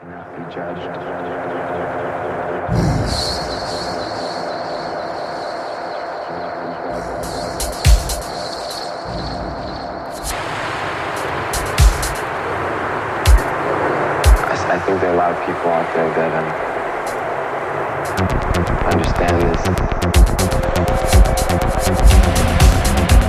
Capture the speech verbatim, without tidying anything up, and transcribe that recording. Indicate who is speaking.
Speaker 1: not be judged. I think there are a lot of people out there that um, understand this.